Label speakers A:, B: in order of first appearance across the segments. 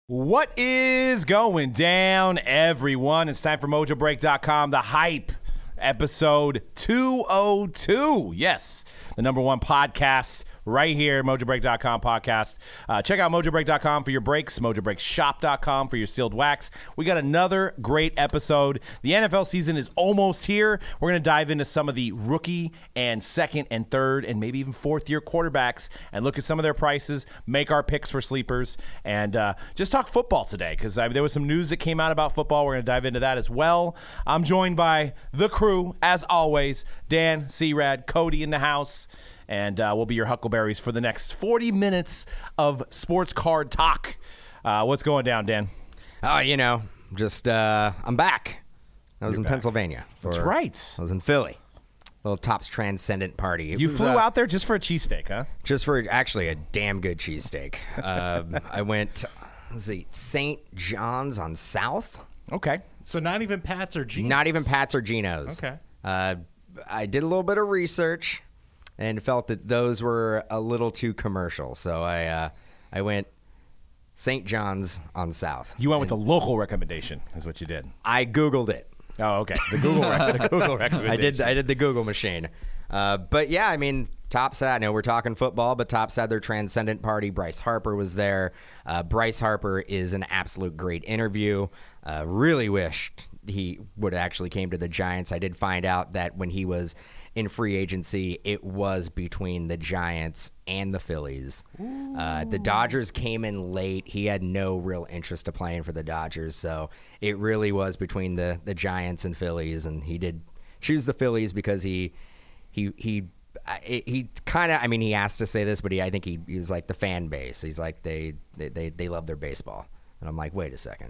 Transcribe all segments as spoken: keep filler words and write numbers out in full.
A: What is going down, everyone? It's time for Mojo Break dot com, The Hype, episode two oh two. Yes, the number one podcast right here, Mojo Break dot com podcast. Uh, check out Mojo Break dot com for your breaks, Mojo Break Shop dot com for your sealed wax. We got another great episode. The N F L season is almost here. We're going to dive into some of the rookie and second and third and maybe even fourth year quarterbacks and look at some of their prices, make our picks for sleepers, and uh, just talk football today because uh, there was some news that came out about football. We're going to dive into that as well. I'm joined by the crew, as always, Dan, C-Rad, Cody in the house. And uh, we'll be your Huckleberries for the next forty minutes of sports card talk. Uh, what's going down, Dan?
B: Oh, you know, just uh, I'm back. I was
A: You're
B: in
A: back.
B: Pennsylvania. For,
A: That's right.
B: I was in Philly. Little Topps Transcendent party. It
A: You
B: was,
A: flew
B: uh,
A: out there just for a cheesesteak, huh?
B: just for actually a damn good cheesesteak. um, I went, let's see, Saint John's on South.
A: Okay.
C: So not even Pat's or Gino's?
B: Not even Pat's or Gino's.
C: Okay.
B: Uh, I did a little bit of research and felt that those were a little too commercial. So I uh, I went Saint John's on South.
A: You went with the local recommendation, is what you did.
B: I Googled it.
A: Oh, okay. The Google, rec- the Google recommendation.
B: I did I did the Google machine. Uh, but yeah, I mean, Topps had, I know we're talking football, but Topps had their Transcendent party. Bryce Harper was there. Uh, Bryce Harper is an absolute great interview. Uh, really wished he would have actually came to the Giants. I did find out that when he was in free agency, it was between the Giants and the Phillies. Uh, the Dodgers came in late. He had no real interest to playing for the Dodgers, so it really was between the, the Giants and Phillies, and he did choose the Phillies because he he he he, he kind of, I mean, he asked to say this, but he I think he, he was like the fan base. He's like, they they, they, they love their baseball. And I'm like, wait a second.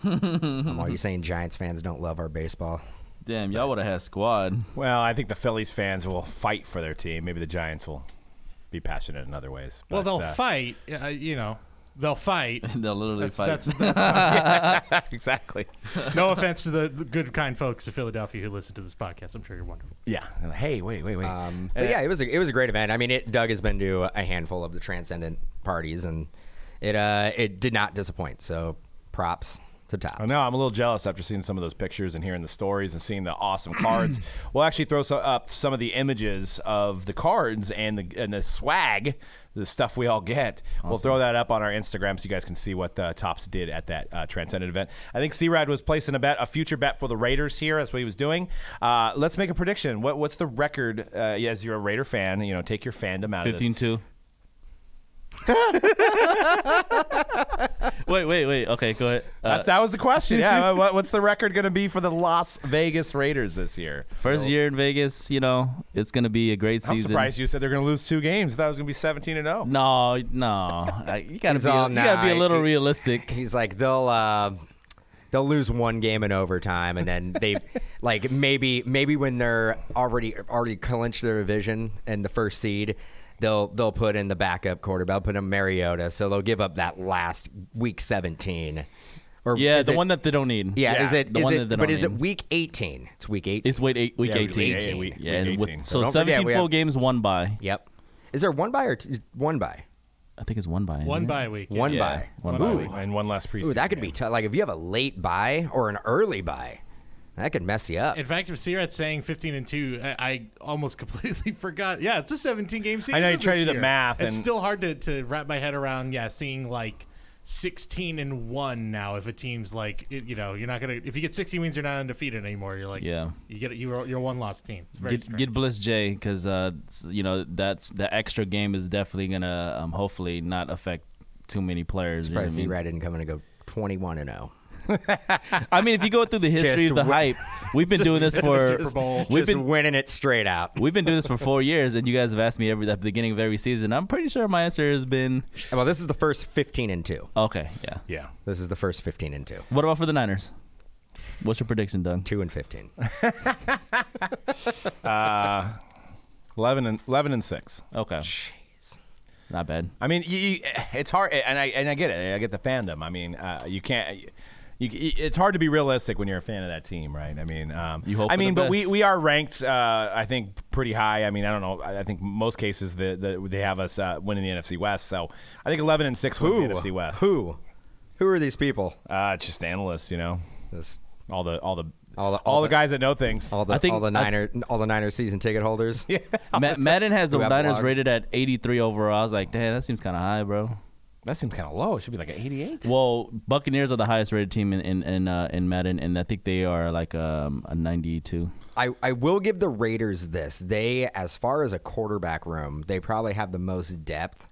B: um, are you saying Giants fans don't love our baseball?
D: Damn, y'all would have had squad.
A: Well, I think the Phillies fans will fight for their team. Maybe the Giants will be passionate in other ways.
C: Well,
A: But,
C: they'll
A: uh,
C: fight. Uh, you know, they'll fight.
D: They'll literally
C: That's,
D: fight.
C: that's, that's
A: yeah, exactly.
C: no offense to the, the good, kind folks of Philadelphia who listen to this podcast. I'm sure you're wonderful.
A: Yeah. Hey, wait, wait, wait.
B: Um, but yeah, it was a, it was a great event. I mean, it, Doug has been to a handful of the Transcendent parties, and it uh, it did not disappoint. So props to Topps.
A: I know. I'm a little jealous after seeing some of those pictures and hearing the stories and seeing the awesome cards. We'll actually throw so, up some of the images of the cards and the and the swag, the stuff we all get. Awesome. We'll throw that up on our Instagram so you guys can see what the Topps did at that uh, Transcendent event. I think C-Rad was placing a bet, a future bet for the Raiders here. That's what he was doing. Uh, let's make a prediction. What What's the record? Uh, as you're a Raider fan, you know, take your fandom out of this.
D: fifteen two. wait, wait, wait. Okay, go ahead. Uh,
A: that, that was the question. Yeah. what, what's the record going to be for the Las Vegas Raiders this year?
D: first year in Vegas, you know, it's going to be a great
A: I'm
D: season.
A: surprised you said they're going to lose two games. I thought it was going to be seventeen and oh.
D: No, no. I- You got to
B: He's
D: be,
B: all,
D: you gotta be a
B: nah,
D: little
B: he-
D: realistic.
B: He's like, they'll uh, they'll lose one game in overtime, and then they like maybe maybe when they're already already clinched their division and the first seed, they'll they'll put in the backup quarterback, put in Mariota, so they'll give up that last week seventeen. Or
D: Yeah,
B: is
D: the
B: it-
D: one that they don't need.
B: Yeah,
A: Yeah,
B: is it?
D: the
B: is
D: one
B: it?
D: that they
B: But
D: don't
B: is it
D: need.
B: week eighteen? It's week eighteen.
D: It's week eight, week
A: Yeah, week
D: eighteen.
A: eighteen. Week-
D: yeah,
A: week
D: and with-
A: eighteen.
D: so
B: don't forget,
D: seventeen
B: we
D: full
B: have-
D: games, one bye.
B: Yep. Is there one bye or two, one bye?
D: I think it's one bye. isn't
C: One
D: it?
C: bye week. yeah.
B: One
D: Yeah,
B: bye.
D: one
C: One
D: bye
C: bye
D: week.
C: week.
A: And one last preseason.
B: Ooh, that could be
A: game.
B: tough. Like if you have a late bye or an early bye, that could mess you up.
C: In fact, if C-Rat's saying fifteen and two, I, I almost completely forgot. Yeah, it's a seventeen game season.
A: I know you
C: this
A: tried to do the
C: year.
A: math,
C: It's
A: and-
C: still hard to, to wrap my head around. Yeah, seeing like sixteen and one now. If a team's like, it, you know, you're not gonna. If you get sixteen wins, you're not undefeated anymore. You're like,
D: Yeah.
C: you get you're you're a one loss team. It's very
D: Get,
C: strange.
D: get Bliss J because uh, s- you know that's the extra game is definitely gonna um, hopefully not affect too many players. You know what I
B: Surprised
D: mean?
B: C-Rad didn't come in and go twenty-one and oh.
D: I mean, if you go through the history
B: Just
D: of the
B: wi-
D: hype, we've been doing this for
B: Just,
D: we've
B: just
D: been
B: winning it straight out.
D: we've been doing this for four years, and you guys have asked me every at the beginning of every season. I'm pretty sure my answer has been
B: Well, this is the first fifteen and two.
D: okay. Yeah.
A: Yeah.
B: This is the first fifteen and two.
D: What about for the Niners? What's your prediction, Doug?
B: two and fifteen.
A: Uh, eleven and eleven and six.
D: Okay,
B: Jeez.
D: not bad.
A: I mean, you, you, it's hard, and I and I get it. I get the fandom. I mean, uh, you can't. You, it's hard to be realistic when you're a fan of that team, right? I mean, um,
D: You hope
A: I
D: for
A: mean,
D: the
A: but we,
D: best.
A: we are ranked, uh, I think, pretty high. I mean, I don't know. I I think most cases the, the, they have us uh, winning the N F C West. So I think eleven and six wins the N F C West.
B: Who? Who are these people?
A: Uh, just analysts, you know,
B: This,
A: all the all the
B: all the
A: all the guys that know things.
B: all the
D: I think-
B: all the
D: I-
B: Niner all the Niner season ticket holders.
A: Yeah,
D: Ma- Madden has the
B: Who have
D: Niners
B: blogs.
D: rated at eighty-three overall. I was like, damn, that seems kind of high, bro.
A: that seems kind of low. It should be like an eighty-eight.
D: Well, Buccaneers are the highest rated team in in in, uh, in Madden, and I think they are like um, a ninety-two.
B: I, I will give the Raiders this. They, as far as a quarterback room, they probably have the most depth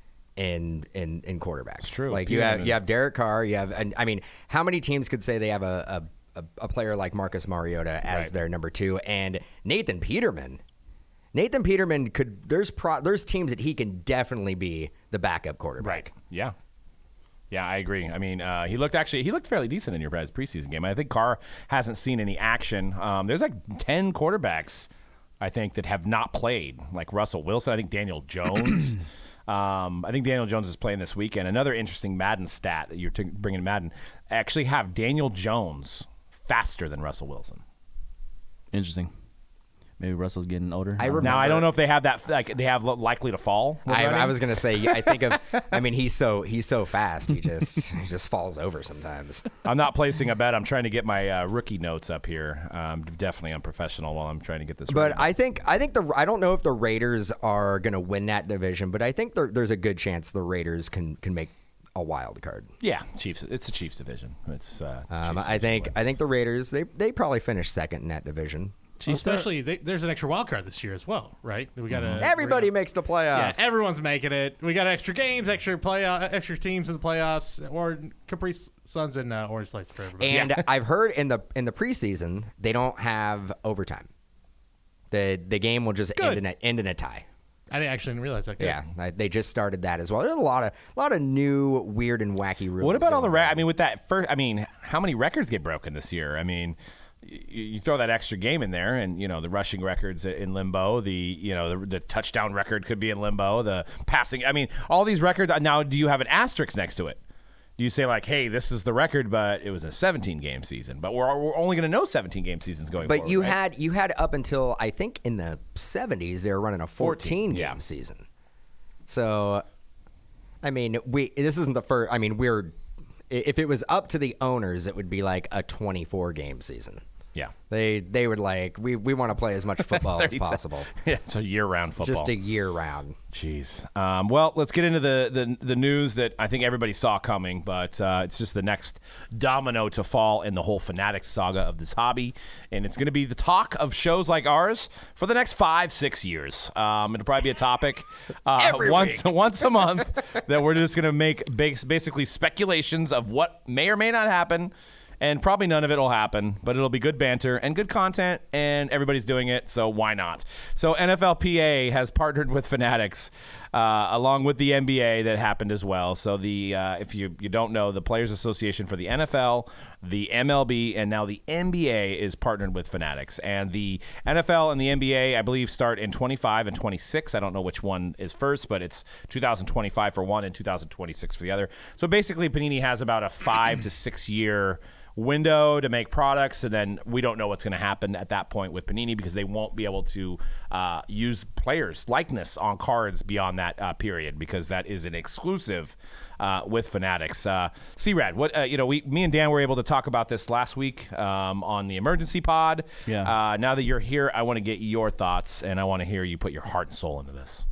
B: in in in quarterbacks.
A: It's true.
B: Like you have
A: Peterman.
B: you have Derek Carr. You have, and I mean, how many teams could say they have a a, a, a player like Marcus Mariota as
A: Right.
B: their number two, and Nathan Peterman. Nathan Peterman could. There's pro, there's teams that he can definitely be the backup quarterback.
A: Right. Yeah. Yeah, I agree. I mean, uh, he looked actually he looked fairly decent in your guys' preseason game. I think Carr hasn't seen any action. Um, there's like ten quarterbacks, I think, that have not played. Like Russell Wilson. I think Daniel Jones. um, I think Daniel Jones is playing this weekend. Another interesting Madden stat that you're t- bringing Madden actually have Daniel Jones faster than Russell Wilson.
D: Interesting. Maybe Russell's getting older.
B: I
D: don't know.
B: remember-
A: Now I don't know if they have that like they have likely to fall. with
B: I,
A: running.
B: I was gonna say. I think of. I mean, he's so he's so fast. He just he just falls over sometimes.
A: I'm not placing a bet. I'm trying to get my uh, rookie notes up here. Um, definitely unprofessional while I'm trying to get this.
B: But
A: right.
B: I think I think the I don't know if the Raiders are going to win that division, but I think there, there's a good chance the Raiders can can make a wild card.
A: yeah, Chiefs. It's a Chiefs division. It's. Uh, it's a
B: Um,
A: Chiefs
B: I
A: division
B: think
A: win.
B: I think the Raiders they they probably finish second in that division.
D: Chiefs are-
C: Especially, they, there's an extra wild card this year as well, right? We got
A: Mm-hmm.
C: a
B: Everybody makes the
C: Yeah,
B: playoffs.
C: everyone's making it. We got extra games, extra playoff, extra teams in the playoffs, or Capri Suns and uh, Orange Slice for everybody.
B: and I've heard in the in the preseason they don't have overtime. The the game will just end
C: Good.
B: in a, end in a tie.
C: I didn't actually didn't realize that. Good.
B: Yeah, I, they just started that as well. There's a lot of a lot of new weird and wacky rules.
A: What about all the?
B: going
A: Re-
B: on.
A: I mean, with that first. I mean, how many records get broken this year? I mean. You, you throw that extra game in there, and you know the rushing records in limbo. The you know the, the touchdown record could be in limbo. The passing. I mean, all these records. Now, do you have an asterisk next to it? Do you say like, "Hey, this is the record, but it was a seventeen game season"? But we're we're only going to know seventeen game seasons going.
B: But
A: forward,
B: you
A: right?
B: had you had up until I think in the seventies they were running a fourteen,
A: fourteen,
B: game
A: yeah.
B: season. So, I mean, we this isn't the first. I mean, we're if it was up to the owners, it would be like a twenty-four game season.
A: Yeah.
B: They they would like we we want to play as much football as
A: thirty-seven
B: possible,
A: Yeah, it's a year-round football.
B: just a year round.
A: Jeez. Um, well, let's get into the, the the news that I think everybody saw coming, but uh, it's just the next domino to fall in the whole Fanatics saga of this hobby, and it's going to be the talk of shows like ours for the next five, six years. Um, it'll probably be a topic uh,
B: Every
A: once
B: week.
A: once a month that we're just going to make bas- basically speculations of what may or may not happen. And probably none of it will happen, but it'll be good banter and good content, and everybody's doing it, so why not? So N F L P A has partnered with Fanatics, uh, along with the N B A that happened as well. So the uh, if you, you don't know, the Players Association for the N F L, the M L B, and now the N B A is partnered with Fanatics. And the N F L and the N B A, I believe, start in twenty-five and twenty-six. I don't know which one is first, but it's two thousand twenty-five for one and two thousand twenty-six for the other. So basically, Panini has about a five to six year window to make products, and then we don't know what's going to happen at that point with Panini because they won't be able to uh, use players' likeness on cards beyond that uh, period because that is an exclusive uh, with Fanatics. Uh, C-Rad, what uh, you know, we, me and Dan were able to talk about this last week um, on the emergency pod.
D: Yeah.
A: Uh, now that you're here, I want to get your thoughts, and I want to hear you put your heart and soul into this.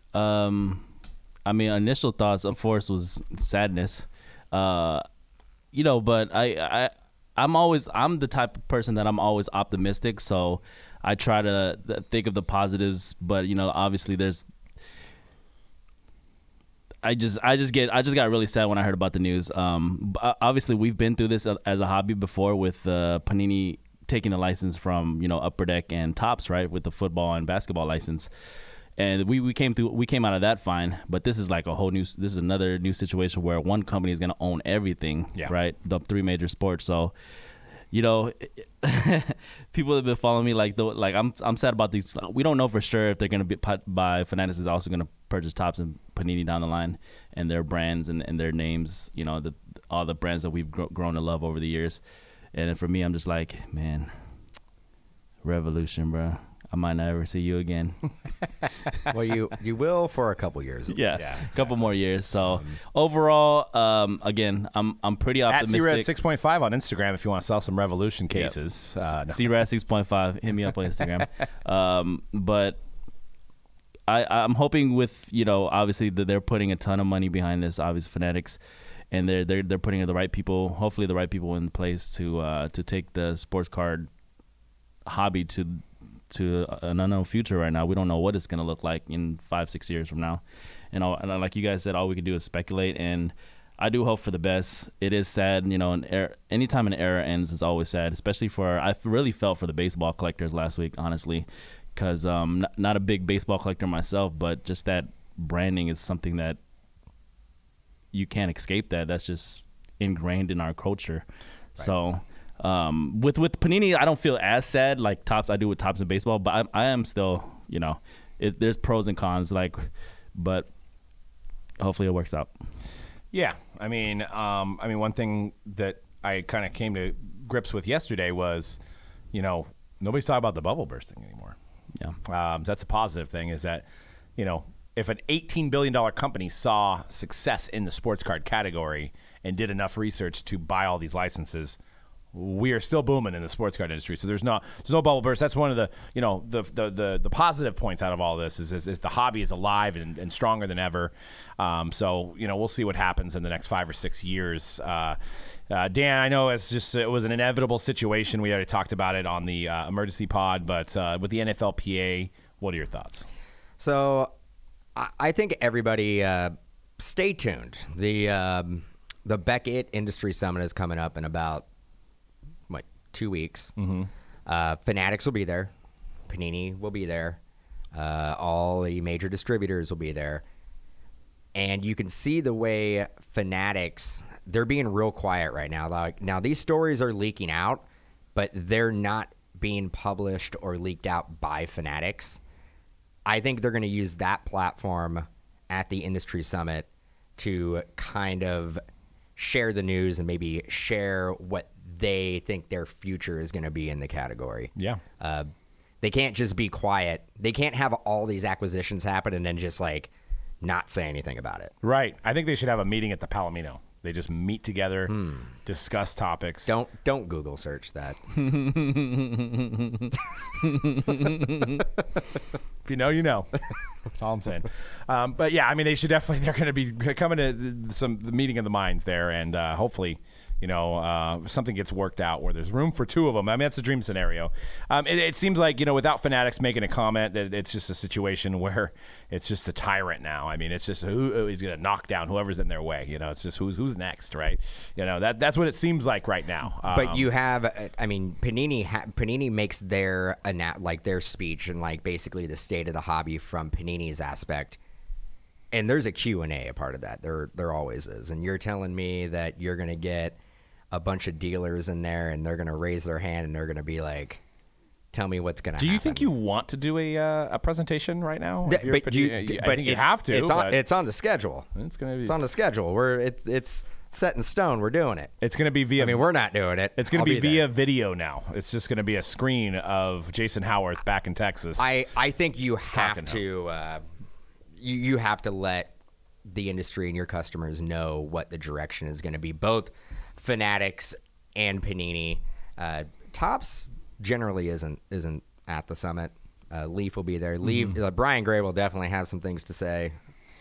D: Um, I mean, initial thoughts, of course, was sadness. Uh, you know, but I, I, I'm always, I'm the type of person that I'm always optimistic. So I try to th- think of the positives, but you know, obviously there's, I just, I just get, I just got really sad when I heard about the news. Um, b- obviously we've been through this as a hobby before with uh, Panini taking the license from, you know, Upper Deck and Topps, right, with the football and basketball license. And we, we came through we came out of that fine, but this is like a whole new this is another new situation where one company is going to own everything,
A: Yeah.
D: right? The three major sports. So, you know, people have been following me like the like I'm I'm sad about these. We don't know for sure if they're going to be put by Fanatics is also going to purchase Topps and Panini down the line and their brands and, and their names, you know, the all the brands that we've gr- grown to love over the years. And for me, I'm just like, man, revolution, bro. I might never see you again.
B: Well, you you will for a couple years.
D: Yes,
A: Yeah,
D: a
A: exactly.
D: couple more years. So overall, um, again, I'm I'm pretty
A: At
D: optimistic.
A: C Red six point five on Instagram if you want to sell some Revolution cases. Uh, no.
D: C Red six point five. Hit me up on Instagram. um, but I, I'm hoping with, you know, obviously that they're putting a ton of money behind this, obviously Fanatics, and they're they're they're putting the right people, hopefully the right people in place to uh, to take the sports card hobby to to an unknown future right now. We don't know what it's going to look like in five, six years from now. And, all, and like you guys said, all we can do is speculate. And I do hope for the best. It is sad, you know, an era, anytime an era ends, it's always sad, especially for, I really felt for the baseball collectors last week, honestly, because um, not, not a big baseball collector myself, but just that branding is something that you can't escape that. That's just ingrained in our culture. Right. So um, with with Panini, I don't feel as sad like Topps I do with Topps in baseball, but I, I am still, you know, it, there's pros and cons, like, but hopefully it works out.
A: Yeah, I mean, um, I mean, one thing that I kind of came to grips with yesterday was, you know, nobody's talking about the bubble bursting anymore.
D: Yeah,
A: um, that's a positive thing. Is that, you know, if an eighteen billion dollars company saw success in the sports card category and did enough research to buy all these licenses, we are still booming in the sports card industry. So there's no there's no bubble burst. That's one of the, you know, the the the, the positive points out of all this is, is, is the hobby is alive and, and stronger than ever. Um, so, you know, we'll see what happens in the next five or six years. Uh, uh, Dan, I know it's just it was an inevitable situation. We already talked about it on the uh, emergency pod, but uh, with the N F L P A, what are your thoughts?
B: So I, I think everybody uh, stay tuned. The um, the Beckett Industry Summit is coming up in about two weeks. Mm-hmm. Uh, Fanatics will be there. Panini will be there. Uh, all the major distributors will be there. And you can see the way Fanatics, they're being real quiet right now. Like, now, these stories are leaking out, but they're not being published or leaked out by Fanatics. I think they're going to use that platform at the Industry Summit to kind of share the news and maybe share what they think their future is going to be in the category.
A: Yeah.
B: Uh, they can't just be quiet. They can't have all these acquisitions happen and then just like not say anything about it.
A: Right. I think they should have a meeting at the Palomino. They just meet together, hmm. discuss topics.
B: Don't don't Google search that.
A: If you know, you know. That's all I'm saying. Um, but yeah, I mean, they should definitely. They're going to be coming to some the meeting of the minds there, and uh, hopefully, you know, uh, something gets worked out where there's room for two of them. I mean, that's a dream scenario. Um, it, it seems like, you know, without Fanatics making a comment, that it's just a situation where it's just a tyrant now. I mean, it's just who, who he's going to knock down whoever's in their way. You know, it's just who's who's next, right? You know, that that's what it seems like right now. Um,
B: But you have, I mean, Panini ha- Panini makes their ana- like their speech and like basically the state of the hobby from Panini's aspect. And there's a Q and A a part of that. There there always is. And you're telling me that you're going to get a bunch of dealers in there and they're going to raise their hand and they're going to be like, tell me what's going to happen.
A: Do you think you want to do a uh, a presentation right now?
B: Th-
A: If you're
B: but
A: Panini-
B: you,
A: I
B: but
A: think you
B: it-
A: have to.
B: It's on,
A: but
B: it's on the schedule.
A: it's going to be
B: It's on the schedule. We're it, it's set in stone. We're doing it.
A: It's going to be via.
B: I mean, we're not doing it.
A: It's going
B: I'll
A: to be,
B: be
A: via
B: there.
A: video now. It's just going to be a screen of Jason Howarth back in Texas.
B: I, I think you have
A: Talking
B: to uh, you, you have to let the industry and your customers know what the direction is going to be. Both Fanatics and Panini. Uh, Topps generally isn't isn't at the summit. Uh, Leaf will be there. Leaf
A: Mm-hmm.
B: uh, Brian Gray will definitely have some things to say.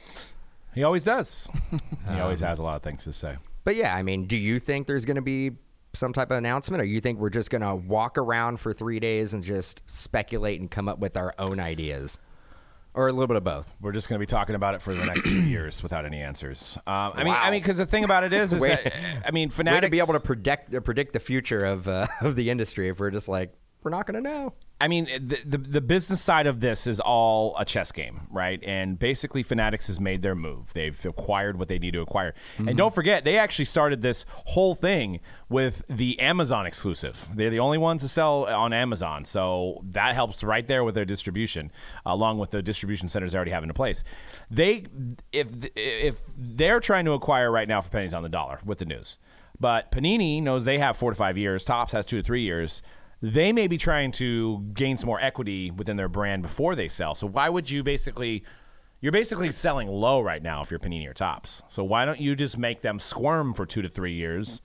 A: he always does. he
B: Um,
A: always has a lot of things to say.
B: But yeah, I mean, do you think there's going to be some type of announcement, or you think we're just going to walk around for three days and just speculate and come up with our own ideas? Or a little bit of both.
A: We're just going to be talking about it for the next two years without any answers. Um, I mean,
B: Wow.
A: I mean, because the thing about it is, is
B: Way-
A: that, I mean,
B: Way
A: Fanatics
B: to be able to predict uh, predict the future of uh, of the industry if we're just like, we're not going to know.
A: I mean, the, the the business side of this is all a chess game, right? And basically, Fanatics has made their move. They've acquired what they need to acquire.
B: Mm-hmm.
A: And don't forget, they actually started this whole thing with the Amazon exclusive. They're the only ones to sell on Amazon, so that helps right there with their distribution, along with the distribution centers they already have in place. They, if if they're trying to acquire right now for pennies on the dollar with the news, but Panini knows they have four to five years. Topps has two to three years. they may be trying to gain some more equity within their brand before they sell. So why would you basically you're basically selling low right now if you're Panini or Topps. So why don't you just make them squirm for two to three years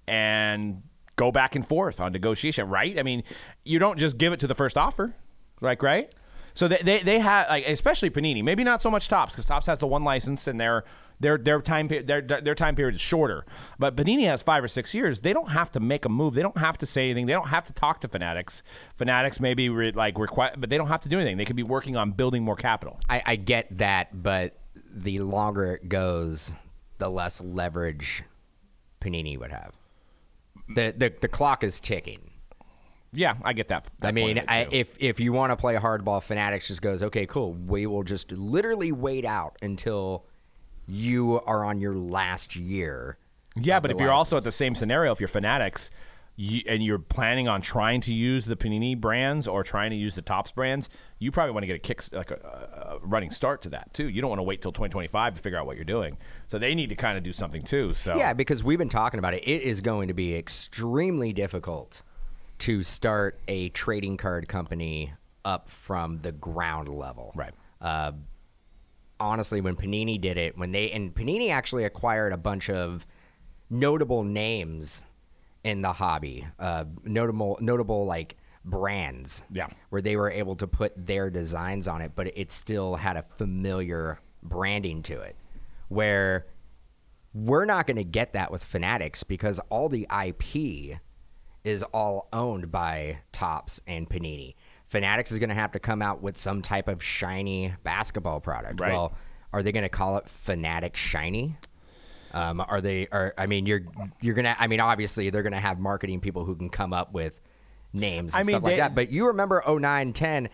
A: and go back and forth on negotiation, right? I mean, you don't just give it to the first offer, like, right? So they they, they have, like, especially Panini, maybe not so much Topps, because Topps has the one license and their their their time their their time period is shorter. But Panini has five or six years. They don't have to make a move. They don't have to say anything. They don't have to talk to Fanatics. Fanatics maybe re, like require, but they don't have to do anything. They could be working on building more capital.
B: I, I get that, but the longer it goes, the less leverage Panini would have. The the, the clock is ticking.
A: Yeah, I get that. that
B: I mean,
A: point of it,
B: I,
A: too.
B: if if you want to play hardball, Fanatics just goes, okay, cool. We will just literally wait out until you are on your last year.
A: Yeah, but
B: the
A: if you're also at
B: license.
A: the same scenario, if you're Fanatics, you, and you're planning on trying to use the Panini brands or trying to use the Topps brands, you probably want to get a kick, like a, a running start to that too. You don't want to wait till twenty twenty-five to figure out what you're doing. So they need to kind of do something too. So
B: Yeah, because we've been talking about it. It is going to be extremely difficult to start a trading card company up from the ground level.
A: Right.
B: Uh, honestly, when Panini did it, when they and Panini actually acquired a bunch of notable names in the hobby, uh, notable notable like brands.
A: Yeah.
B: Where they were able to put their designs on it, but it still had a familiar branding to it. Where we're not going to get that with Fanatics because all the I P is all owned by Topps and Panini. Fanatics is going to have to come out with some type of shiny basketball product.
A: Right.
B: Well, are they going to call it Fanatic Shiny? Um, are they? Are I mean, you're you're gonna. I mean, obviously, they're gonna have marketing people who can come up with names and
A: I mean,
B: stuff like
A: they-
B: that. But you remember oh nine ten,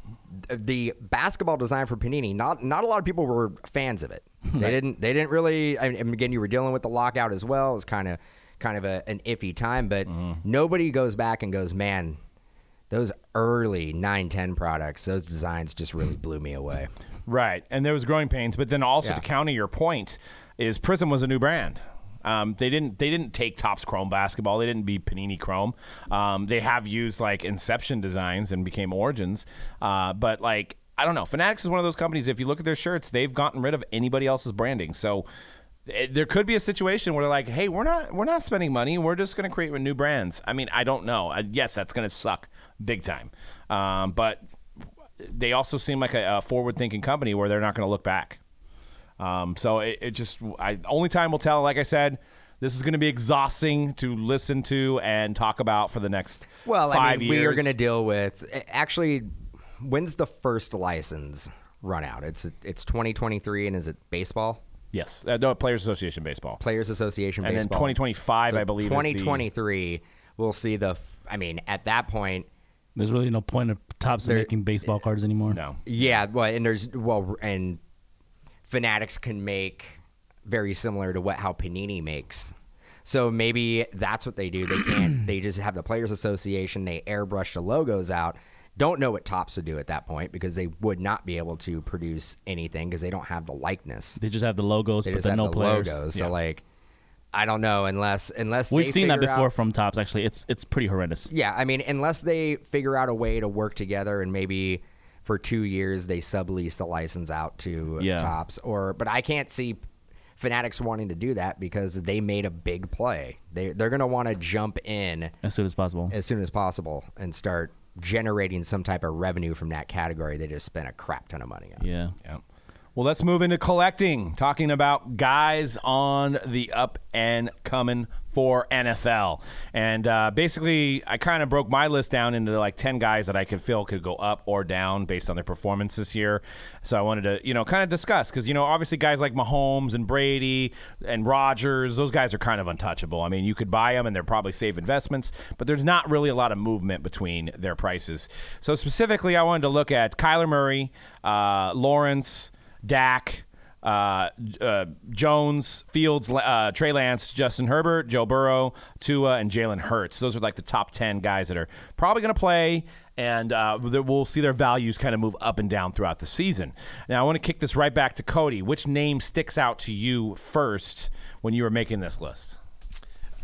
B: the basketball design for Panini. Not not a lot of people were fans of it. They didn't. They didn't really. I mean, again, you were dealing with the lockout as well. It was kind of kind of a, an iffy time. But
A: Mm-hmm.
B: nobody goes back and goes, man, those early nine ten products, those designs just really blew me away.
A: Right, and there was growing pains, but then also
B: Yeah.
A: to counter your point, is Prism was a new brand. Um, they didn't they didn't take Topps Chrome basketball. They didn't be Panini Chrome. Um, they have used like Inception designs and became Origins, uh, but like I don't know. Fanatics is one of those companies. If you look at their shirts, they've gotten rid of anybody else's branding. So it, there could be a situation where they're like, hey, we're not we're not spending money. We're just going to create new brands. I mean, I don't know. I, yes, that's going to suck big time, um, but they also seem like a, a forward-thinking company where they're not going to look back. Um, so it, it just, I, only time will tell. Like I said, this is going to be exhausting to listen to and talk about for the next
B: Well,
A: five
B: I mean,
A: years.
B: we are going to deal with actually. When's the first license run out? It's it's twenty twenty-three, and is it baseball?
A: Yes, uh, no, Players Association baseball,
B: Players Association
A: and then
B: baseball.
A: twenty twenty-five, I believe.
B: twenty
A: is the,
B: twenty-three, we'll see the. f- I mean, at that point,
D: There's really no point of Topps
B: There-
D: making baseball cards anymore.
A: no,
B: yeah. Well, and there's well, and Fanatics can make very similar to what how Panini makes. So maybe that's what they do. They can't. They just have the Players Association. They airbrush the logos out. Don't know what Topps would do at that point because they would not be able to produce anything because they don't have the likeness.
D: They just have the logos,
B: They
D: but
B: just
D: then
B: have
D: no
B: the
D: players.
B: logos.
A: Yeah.
B: So like, I don't know unless unless
D: We've
B: they
D: seen that
B: figure
D: before
B: out-
D: from Topps. Actually, it's it's pretty horrendous.
B: Yeah, I mean, unless they figure out a way to work together and maybe for two years they sublease the license out to
D: Yeah.
B: Topps, or but I can't see Fanatics wanting to do that because they made a big play. They they're gonna want to jump in
D: As soon as possible.
B: as soon as possible and start generating some type of revenue from that category they just spent a crap ton of money on.
D: Yeah.
A: yeah. Well, let's move into collecting, talking about guys on the up and coming for N F L. And uh, basically, I kind of broke my list down into like ten guys that I could feel could go up or down based on their performance this year. So I wanted to, you know, kind of discuss because, you know, obviously guys like Mahomes and Brady and Rodgers, those guys are kind of untouchable. I mean, you could buy them and they're probably safe investments, but there's not really a lot of movement between their prices. So specifically, I wanted to look at Kyler Murray, uh, Lawrence, Dak, uh, uh, Jones, Fields, uh, Trey Lance, Justin Herbert, Joe Burrow, Tua, and Jalen Hurts. Those are like the top ten guys that are probably going to play, and uh, we'll see their values kind of move up and down throughout the season. Now, I want to kick this right back to Cody. Which name sticks out to you first when you were making this list?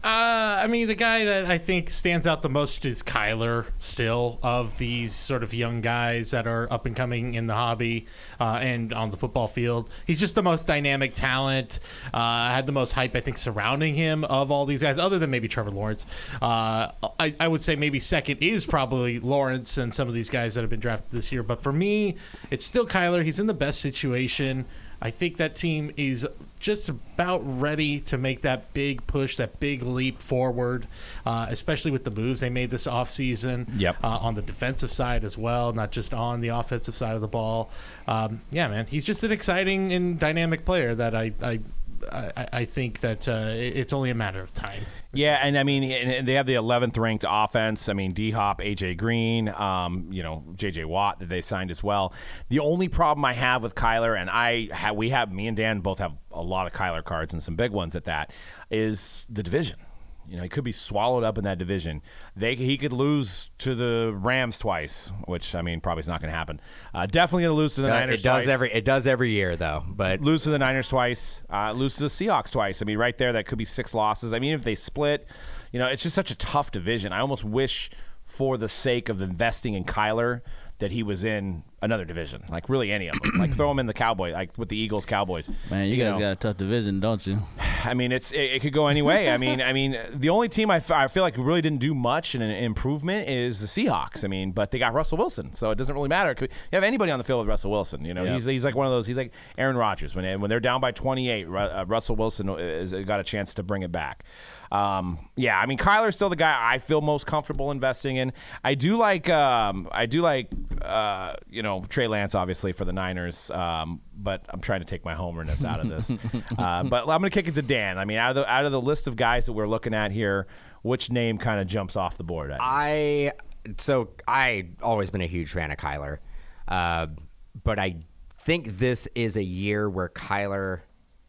C: Uh, I mean, the guy that I think stands out the most is Kyler, still, of these sort of young guys that are up and coming in the hobby uh, and on the football field. He's just the most dynamic talent, uh, had the most hype, I think, surrounding him of all these guys, other than maybe Trevor Lawrence. Uh, I, I would say maybe second is probably Lawrence and some of these guys that have been drafted this year. But for me, it's still Kyler. He's in the best situation. I think that team is just about ready to make that big push, that big leap forward, uh, especially with the moves they made this offseason
A: Yep.
C: uh, on the defensive side as well, not just on the offensive side of the ball. Um, yeah, man, he's just an exciting and dynamic player that I I, I, I think that uh, it's only a matter of time.
A: Yeah, and I mean, and they have the eleventh ranked offense. I mean, D-Hop, A J Green, um, you know, J J Watt that they signed as well. The only problem I have with Kyler, and I ha- we have, me and Dan both have a lot of Kyler cards and some big ones at that, is the division. You know, he could be swallowed up in that division. They he could lose to the Rams twice, which I mean probably is not going to happen. Uh, definitely going to lose to the
B: Uh,
A: Niners
B: it does
A: twice.
B: every it does every year though, but
A: Lose to the Niners twice, uh, lose to the Seahawks twice. I mean, right there, that could be six losses. I mean, if they split, you know, it's just such a tough division. I almost wish, for the sake of investing in Kyler, that he was in another division, like really any of them. Like throw him in the Cowboys, like with the Eagles, Cowboys.
D: Man, you,
A: You
D: guys
A: know.
D: got a tough division, don't you?
A: I mean, it's it, it could go any way. I mean, I mean, the only team I, f- I feel like really didn't do much in an improvement is the Seahawks. I mean, but they got Russell Wilson, so it doesn't really matter. Could you have anybody on the field with Russell Wilson? You know,
D: Yeah.
A: he's he's like one of those. He's like Aaron Rodgers. When when they're down by twenty-eight, Ru- uh, Russell Wilson has got a chance to bring it back. Um, yeah, I mean, Kyler's still the guy I feel most comfortable investing in. I do like, um, I do like, uh, you know, Trey Lance, obviously, for the Niners. Um, but I'm trying to take my homerness out of this. uh, but I'm going to kick it to Dan. I mean, out of the out of the list of guys that we're looking at here, which name kind of jumps off the board? at you?
B: I so I always been a huge fan of Kyler, uh, but I think this is a year where Kyler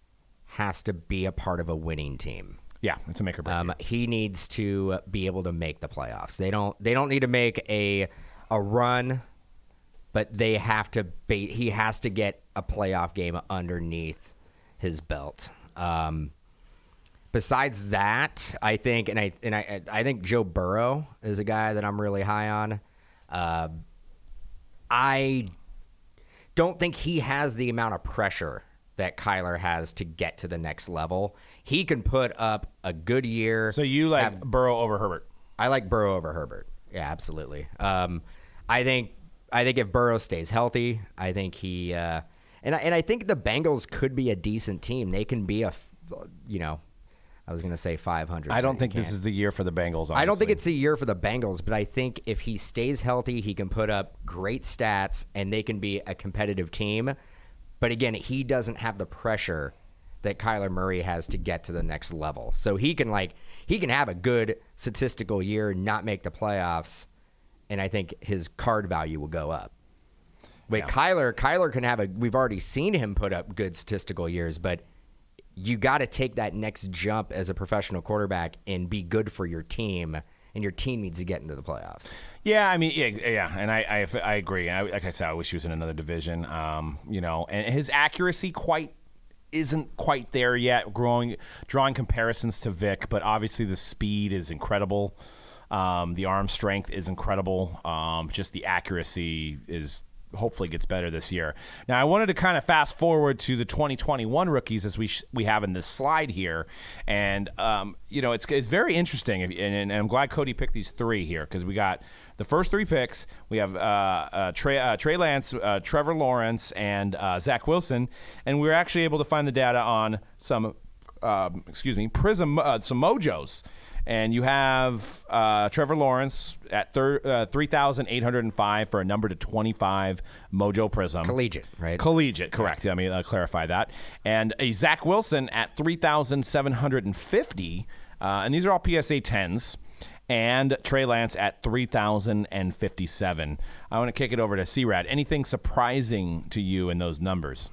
B: has to be a part of a winning team.
A: Yeah, it's a make or break.
B: Um, he needs to be able to make the playoffs. They don't. They don't need to make a a run, but they have to. Be, he has to get a playoff game underneath his belt. Um, besides that, I think, and I and I I think Joe Burrow is a guy that I'm really high on. Uh, I don't think he has the amount of pressure that Kyler has to get to the next level. He can put up a good year.
A: so you like
B: have-
A: Burrow over Herbert?
B: I like Burrow over Herbert. Yeah, absolutely. Um, I think I think if Burrow stays healthy, I think he uh, and I, and I think the Bengals could be a decent team. They can be a, f- you know, I was going to say five hundred.
A: I don't think this
B: can't.
A: is the year for the Bengals. Honestly.
B: I don't think it's a year for the Bengals, but I think if he stays healthy, he can put up great stats and they can be a competitive team. But again, he doesn't have the pressure that Kyler Murray has to get to the next level. So he can like he can have a good statistical year, not make the playoffs, and I think his card value will go up. Wait,
A: Yeah.
B: Kyler, Kyler can have a we've already seen him put up good statistical years, but you got to take that next jump as a professional quarterback and be good for your team, and your team needs to get into the playoffs.
A: Yeah, I mean, yeah, yeah, and I, I, I agree. I, like I said, I wish he was in another division. Um, you know, and his accuracy quite isn't quite there yet. Growing, drawing comparisons to Vic, but obviously the speed is incredible. Um, the arm strength is incredible. Um, just the accuracy is hopefully gets better this year. Now, I wanted to kind of fast forward to the twenty twenty-one rookies as we sh- we have in this slide here, and um, you know it's it's very interesting, and, and I'm glad Cody picked these three here because we got the first three picks. We have uh, uh, Trey uh, Trey Lance, uh, Trevor Lawrence, and uh, Zach Wilson, and we were actually able to find the data on some, um, excuse me, Prism, uh, some mojos. And you have uh, Trevor Lawrence at thir- uh, three thousand eight hundred five for a number to twenty-five Mojo Prism.
B: Collegiate, right?
A: Collegiate, correct. Let me uh, clarify that. And a Zach Wilson at three thousand seven hundred fifty, uh, and these are all P S A tens. And Trey Lance at three thousand fifty-seven. I want to kick it over to C-Rad. Anything surprising to you in those numbers?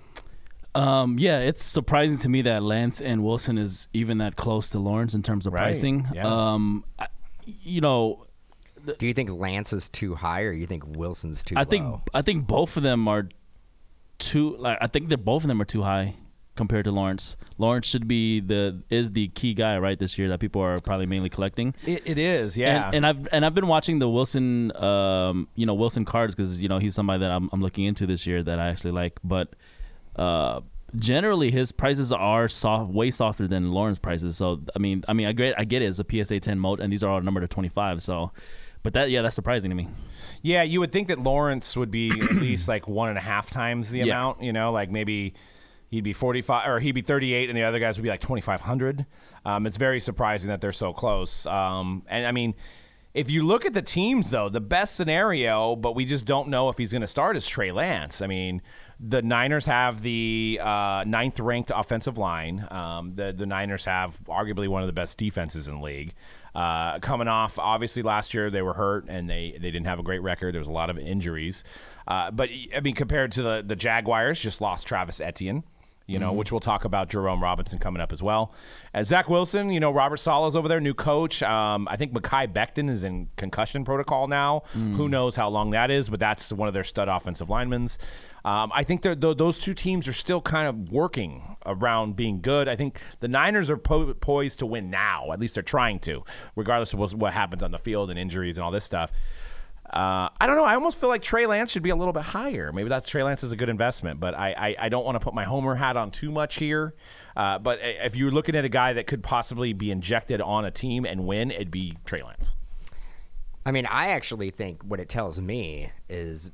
D: Um, yeah, it's surprising to me that Lance and Wilson is even that close to Lawrence in terms of
A: Right,
D: pricing.
A: yeah.
D: Um, I, you know,
B: Do you think Lance is too high, or you think Wilson's too
D: I
B: low?
D: think I think both of them are too. Like, I think they're both of them are too high. compared to Lawrence. Lawrence should be the is the key guy right this year that people are probably mainly collecting.
A: It, it is, yeah.
D: And, and I've and I've been watching the Wilson, um, you know, Wilson cards because you know he's somebody that I'm I'm looking into this year that I actually like. But uh, generally, his prices are soft, way softer than Lawrence prices. So I mean, I mean, I get I get it. It's a P S A ten mode, and these are all numbered to twenty-five. So, but that yeah, that's surprising to me.
A: Yeah, you would think that Lawrence would be at least like one and a half times the
D: Yeah.
A: amount. You know, like maybe. He'd be forty-five, or he'd be thirty-eight, and the other guys would be like twenty-five hundred. Um, it's very surprising that they're so close. Um, and I mean, if you look at the teams, though, the best scenario, but we just don't know if he's going to start, is Trey Lance. I mean, the Niners have the uh, ninth-ranked offensive line. Um, the the Niners have arguably one of the best defenses in the league. Uh, coming off, obviously, last year they were hurt and they, they didn't have a great record. There was a lot of injuries. Uh, but, I mean, compared to the, the Jaguars, just lost Travis Etienne. You know, mm-hmm. which we'll talk about Jerome Robinson coming up as well. As Zach Wilson, you know, Robert Saleh's over there, new coach. Um, I think Mekhi Becton is in concussion protocol now. Mm. Who knows how long that is, but that's one of their stud offensive linemen. Um, I think th- those two teams are still kind of working around being good. I think the Niners are po- poised to win now. At least they're trying to, regardless of what happens on the field and injuries and all this stuff. Uh, I don't know. I almost feel like Trey Lance should be a little bit higher. Maybe that's Trey Lance is a good investment, but I, I, I don't want to put my homer hat on too much here. Uh, but if you're looking at a guy that could possibly be injected on a team and win, it'd be Trey Lance.
B: I mean, I actually think what it tells me is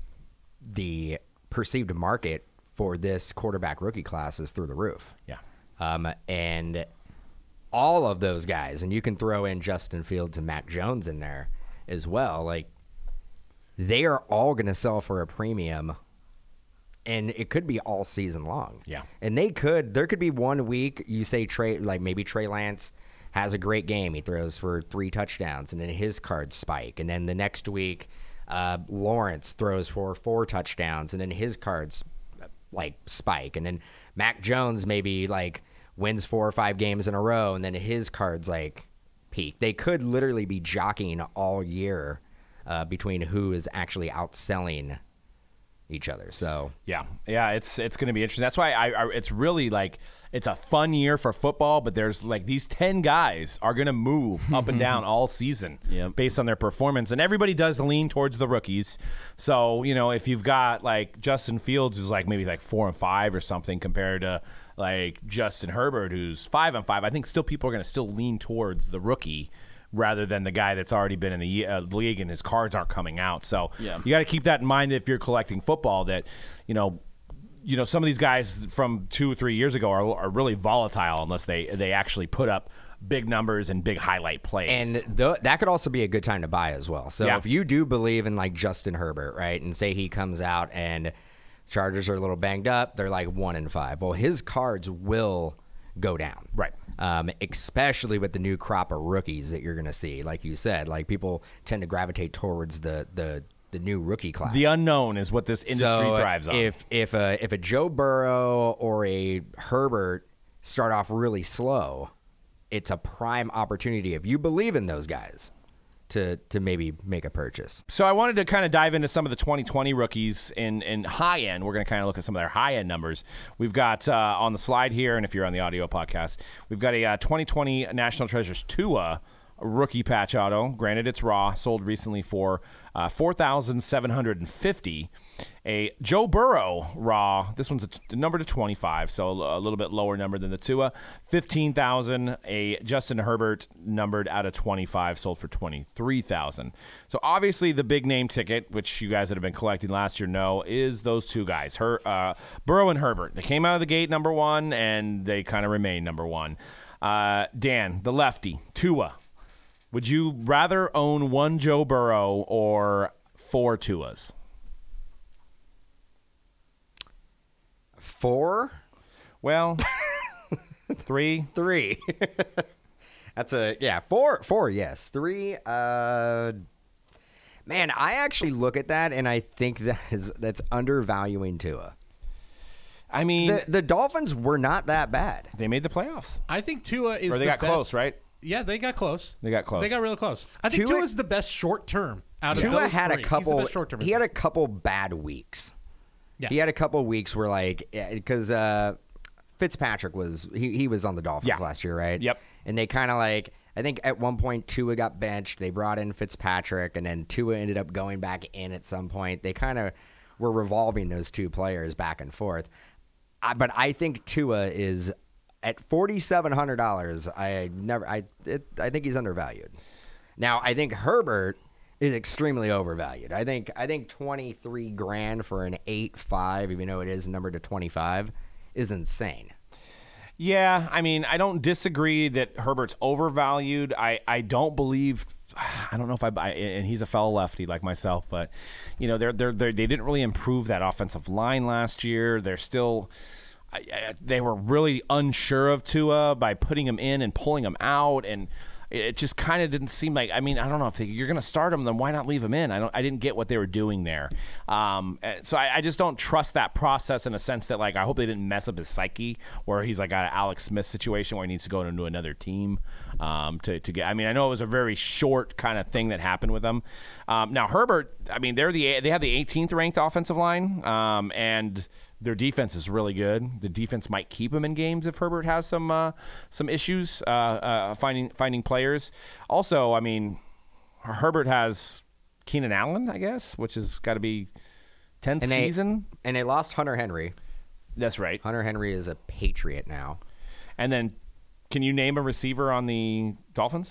B: the perceived market for this quarterback rookie class is through the roof.
A: Yeah.
B: Um, and all of those guys, and you can throw in Justin Fields and Mac Jones in there as well, like, they are all going to sell for a premium, and it could be all season long.
A: Yeah.
B: And they could, there could be one week you say Trey, like maybe Trey Lance has a great game. He throws for three touchdowns, and then his cards spike. And then the next week, uh, Lawrence throws for four touchdowns, and then his cards like spike. And then Mac Jones maybe like wins four or five games in a row, and then his cards like peak. They could literally be jockeying all year Uh, between who is actually outselling each other. So
A: yeah, yeah, it's it's going to be interesting. That's why I, I it's really like it's a fun year for football. But there's like these ten guys are going to move up and down all season
D: yep.
A: based on their performance, and everybody does lean towards the rookies. So you know, if you've got like Justin Fields, who's like maybe like four and five or something, compared to like Justin Herbert, who's five and five, I think still people are going to still lean towards the rookie rather than the guy that's already been in the uh, league and his cards aren't coming out. So
D: yeah.
A: you got to keep that in mind if you're collecting football, that, you know, you know, some of these guys from two or three years ago are, are really volatile unless they, they actually put up big numbers and big highlight plays.
B: And th- that could also be a good time to buy as well. So
A: yeah.
B: if you do believe in like Justin Herbert, right, and say he comes out and Chargers are a little banged up, they're like one and five. Well, his cards will go down.
A: Right.
B: Um, especially with the new crop of rookies that you're going to see. Like you said, like people tend to gravitate towards the the, the new rookie class.
A: The unknown is what this industry
B: so
A: thrives on.
B: If if a if a Joe Burrow or a Herbert start off really slow, it's a prime opportunity if you believe in those guys to to maybe make a purchase.
A: So I wanted to kind of dive into some of the twenty twenty rookies in, in high end. We're going to kind of look at some of their high end numbers. We've got uh, on the slide here, and if you're on the audio podcast, we've got a uh, twenty twenty National Treasures Tua rookie patch auto. Granted, it's raw, sold recently for uh, four thousand seven hundred fifty dollars. A Joe Burrow raw. This one's a t- number to twenty-five, so a, a little bit lower number than the Tua. fifteen thousand dollars. A Justin Herbert numbered out of twenty-five, sold for twenty-three thousand dollars. So obviously the big name ticket, which you guys that have been collecting last year know, is those two guys, Her, uh, Burrow and Herbert. They came out of the gate number one, and they kind of remain number one. Uh, Dan, the lefty, Tua. Would you rather own one Joe Burrow or four Tuas?
B: Four?
A: Well, three.
B: Three. That's a, yeah, four, four, yes. Three, uh, man, I actually look at that and I think that is, that's undervaluing Tua.
A: I mean,
B: The, the Dolphins were not that bad.
A: they made the playoffs.
C: I think Tua is
A: Or they
C: the
A: got
C: best.
A: close, right?
C: Yeah, they got close.
A: They got close.
C: They got really close. I think
B: Tua-
C: Tua is the best short term out of
B: Tua
C: those
B: had
C: three.
B: a couple,
C: He's the best short term.
B: he had a couple bad weeks.
C: Yeah.
B: He had a couple weeks where like, because uh, Fitzpatrick was he, he was on the Dolphins
A: Yeah.
B: last year, right?
A: Yep.
B: And they kind of like I think at one point Tua got benched. They brought in Fitzpatrick, and then Tua ended up going back in at some point. They kind of were revolving those two players back and forth. I, but I think Tua is at forty-seven hundred dollars. I never I it, I think he's undervalued. Now I think Herbert is extremely overvalued. I think I think twenty-three grand for an eight five, even though it is numbered to twenty-five, is insane.
A: Yeah, I mean, I don't disagree that Herbert's overvalued. I, I don't believe, I don't know if I, I, and he's a fellow lefty like myself, but you know, they're they're, they're they didn't really improve that offensive line last year. They're still, I, I, they were really unsure of Tua by putting him in and pulling him out, and it just kind of didn't seem like. I mean, I don't know if they, you're going to start him, then why not leave him in? I don't. I didn't get what they were doing there. Um, so I, I just don't trust that process in a sense that like I hope they didn't mess up his psyche where he's like got an Alex Smith situation where he needs to go into another team um, to to get. I mean, I know it was a very short kind of thing that happened with him. Um, now Herbert, I mean, they're the they have the eighteenth ranked offensive line, um, and their defense is really good. The defense might keep him in games if Herbert has some uh, some issues uh, uh, finding finding players. Also, I mean, Herbert has Keenan Allen, I guess, which has got to be tenth
B: And they,
A: season.
B: and they lost Hunter Henry.
A: That's right.
B: Hunter Henry is a Patriot now.
A: And then, can you name a receiver on the Dolphins?